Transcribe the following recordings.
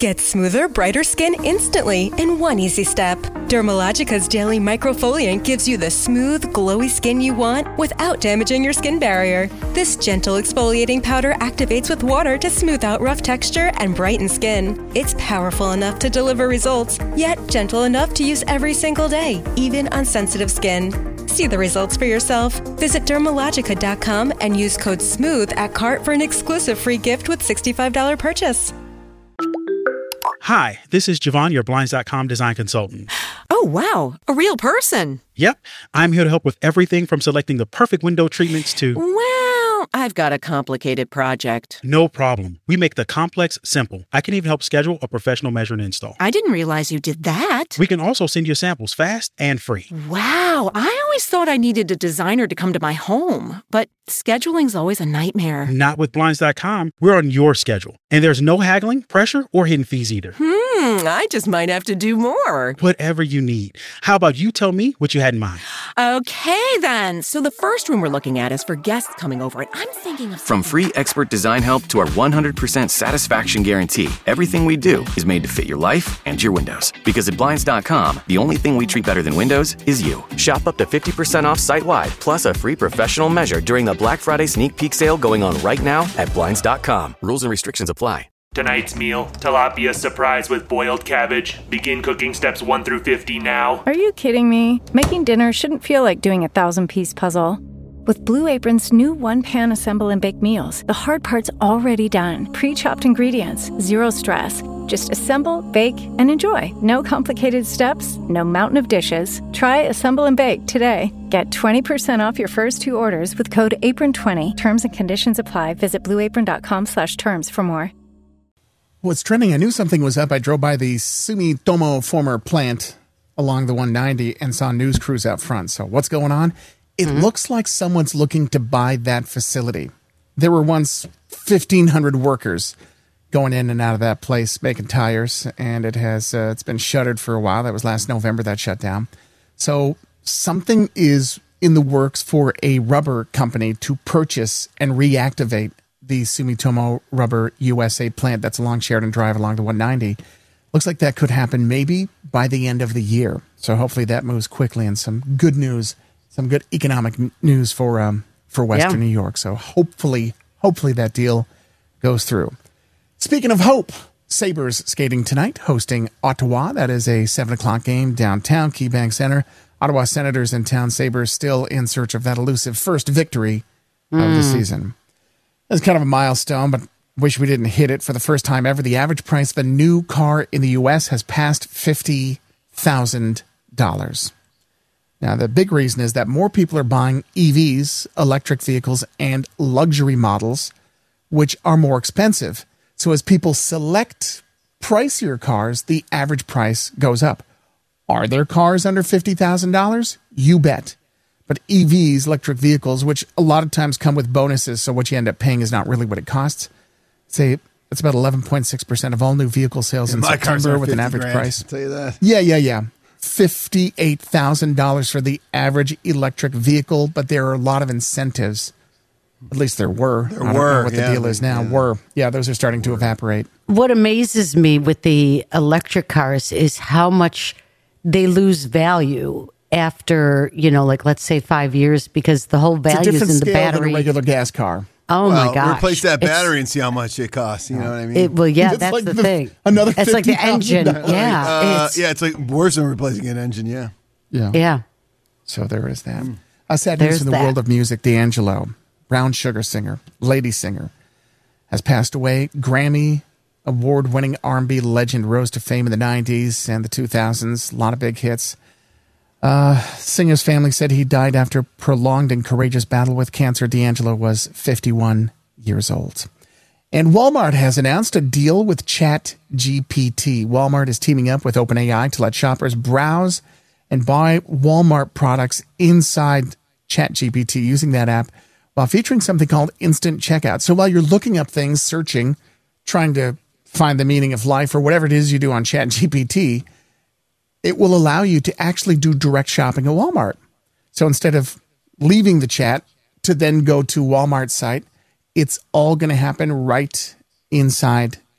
Get smoother, brighter skin instantly in one easy step. Dermalogica's daily microfoliant gives you the smooth, glowy skin you want without damaging your skin barrier. This gentle exfoliating powder activates with water to smooth out rough texture and brighten skin. It's powerful enough to deliver results, yet gentle enough to use every single day, even on sensitive skin. See the results for yourself. Visit Dermalogica.com and use code SMOOTH at cart for an exclusive free gift with $65 purchase. Hi, this is Javon, your Blinds.com design consultant. Oh, wow. A real person. Yep. I'm here to help with everything from selecting the perfect window treatments to... Well, I've got a complicated project. No problem. We make the complex simple. I can even help schedule a professional measure and install. I didn't realize you did that. We can also send you samples fast and free. Wow. I always thought I needed a designer to come to my home, but scheduling's always a nightmare. Not with Blinds.com. We're on your schedule. And there's no haggling, pressure, or hidden fees either. I just might have to do more. Whatever you need. How about you tell me what you had in mind? Okay, then. So the first room we're looking at is for guests coming over, and I'm thinking of... From free expert design help to our 100% satisfaction guarantee, everything we do is made to fit your life and your windows. Because at Blinds.com, the only thing we treat better than windows is you. Shop up to 50% off site-wide, plus a free professional measure during the Black Friday sneak peek sale going on right now at Blinds.com. Rules and restrictions apply. Tonight's meal, tilapia surprise with boiled cabbage. Begin cooking steps 1 through 50 now. Are you kidding me? Making dinner shouldn't feel like doing a 1,000-piece puzzle. With Blue Apron's new one-pan assemble and bake meals, the hard part's already done. Pre-chopped ingredients, zero stress. Just assemble, bake, and enjoy. No complicated steps, no mountain of dishes. Try Assemble and Bake today. Get 20% off your first 2 orders with code APRON20. Terms and conditions apply. Visit blueapron.com/terms for more. What's trending? I knew something was up. I drove by the Sumitomo former plant along the 190 and saw news crews out front. So what's going on? It looks like someone's looking to buy that facility. There were once 1,500 workers going in and out of that place making tires, and it has it's been shuttered for a while. That was last November that shut down. So something is in the works for a rubber company to purchase and reactivate the Sumitomo Rubber USA plant that's along Sheridan Drive along the 190. Looks like that could happen maybe by the end of the year. So hopefully that moves quickly, and some good news, some good economic news for Western New York. So hopefully that deal goes through. Speaking of hope, Sabres skating tonight, hosting Ottawa. That is a 7 o'clock game downtown KeyBank Center. Ottawa Senators in town. Sabres still in search of that elusive first victory of the season. It's kind of a milestone, but wish we didn't hit it. For the first time ever, the average price of a new car in the U.S. has passed $50,000. Now, the big reason is that more people are buying EVs, electric vehicles, and luxury models, which are more expensive. So as people select pricier cars, the average price goes up. Are there cars under $50,000? You bet. But EVs, electric vehicles, which a lot of times come with bonuses, so what you end up paying is not really what it costs. Say it's about 11.6% of all new vehicle sales in September with an average price. I'll tell you that. Yeah. $58,000 for the average electric vehicle, but there are a lot of incentives. At least there were. I don't know what the deal is now. Yeah, those are starting to evaporate. What amazes me with the electric cars is how much they lose value after, like let's say 5 years, because the whole value is in the battery. Than a regular gas car. Oh my gosh! Replace that battery and see how much it costs. You know what I mean? That's like the thing. Another it's like the engine. It's like worse than replacing an engine. Yeah. So there is that. Sad news in the world of music. D'Angelo, brown sugar singer, lady singer, has passed away. Grammy award-winning R&B legend, rose to fame in the 90s and the 2000s. A lot of big hits. Singer's family said he died after a prolonged and courageous battle with cancer. D'Angelo was 51 years old. And Walmart has announced a deal with ChatGPT. Walmart is teaming up with OpenAI to let shoppers browse and buy Walmart products inside ChatGPT using that app while featuring something called Instant Checkout. So while you're looking up things, searching, trying to find the meaning of life or whatever it is you do on ChatGPT, it will allow you to actually do direct shopping at Walmart. So instead of leaving the chat to then go to Walmart's site, it's all going to happen right inside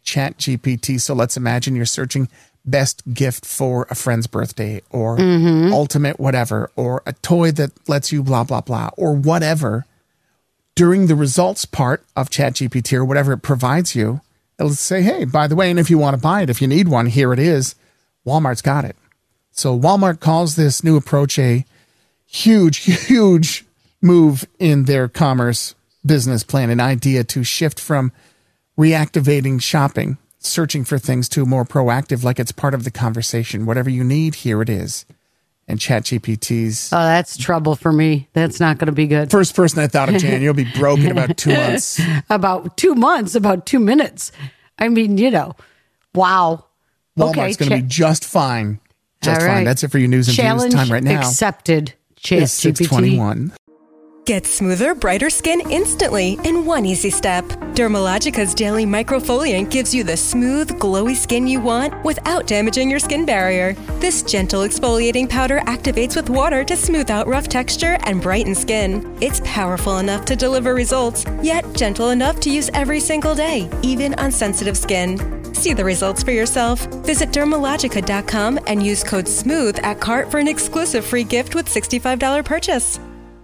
ChatGPT. So let's imagine you're searching best gift for a friend's birthday or ultimate whatever, or a toy that lets you blah, blah, blah, or whatever. During the results part of ChatGPT or whatever it provides you, it'll say, hey, by the way, and if you want to buy it, if you need one, here it is. Walmart's got it. So Walmart calls this new approach a huge move in their commerce business plan, an idea to shift from reactivating shopping, searching for things, to more proactive, like it's part of the conversation. Whatever you need, here it is. And ChatGPT's... Oh, that's trouble for me. That's not going to be good. First person I thought of, Jan, you'll be broke in about 2 months. About 2 months, about 2 minutes. I mean, wow. Walmart's going to be just fine. Just fine. That's it for your news and views time right now. Challenge accepted. ChatGPT. 6:21. Get smoother, brighter skin instantly in one easy step. Dermalogica's daily microfoliant gives you the smooth, glowy skin you want without damaging your skin barrier. This gentle exfoliating powder activates with water to smooth out rough texture and brighten skin. It's powerful enough to deliver results, yet gentle enough to use every single day, even on sensitive skin. See the results for yourself. Visit Dermalogica.com and use code SMOOTH at cart for an exclusive free gift with $65 purchase.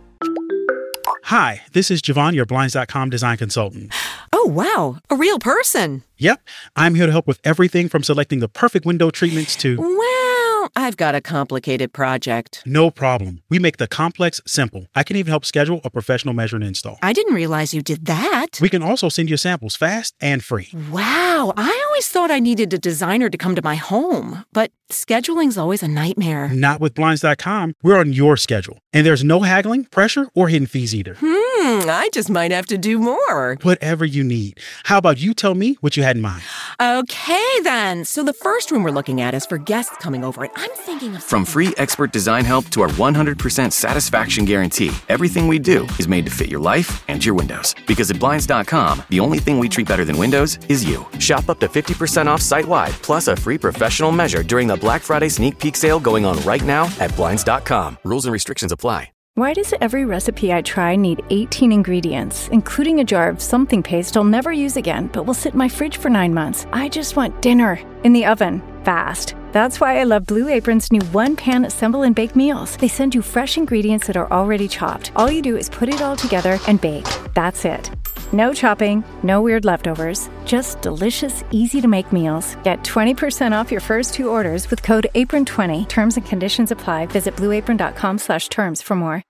Hi, this is Javon, your Blinds.com design consultant. Oh, wow. A real person. Yep. I'm here to help with everything from selecting the perfect window treatments to... Well, I've got a complicated project. No problem. We make the complex simple. I can even help schedule a professional measure and install. I didn't realize you did that. We can also send you samples fast and free. Wow. I always thought I needed a designer to come to my home, but scheduling's always a nightmare. Not with Blinds.com. We're on your schedule. And there's no haggling, pressure, or hidden fees either. I just might have to do more. Whatever you need. How about you tell me what you had in mind? Okay, then. So the first room we're looking at is for guests coming over, and I'm thinking of... From free expert design help to our 100% satisfaction guarantee, everything we do is made to fit your life and your windows. Because at Blinds.com, the only thing we treat better than windows is you. Shop up to 50% off site-wide, plus a free professional measure during the Black Friday sneak peek sale going on right now at Blinds.com. Rules and restrictions apply. Why does every recipe I try need 18 ingredients, including a jar of something paste I'll never use again, but will sit in my fridge for 9 months? I just want dinner in the oven, fast. That's why I love Blue Apron's new one-pan assemble and bake meals. They send you fresh ingredients that are already chopped. All you do is put it all together and bake. That's it. No chopping, no weird leftovers, just delicious, easy-to-make meals. Get 20% off your first 2 orders with code APRON20. Terms and conditions apply. Visit blueapron.com/terms for more.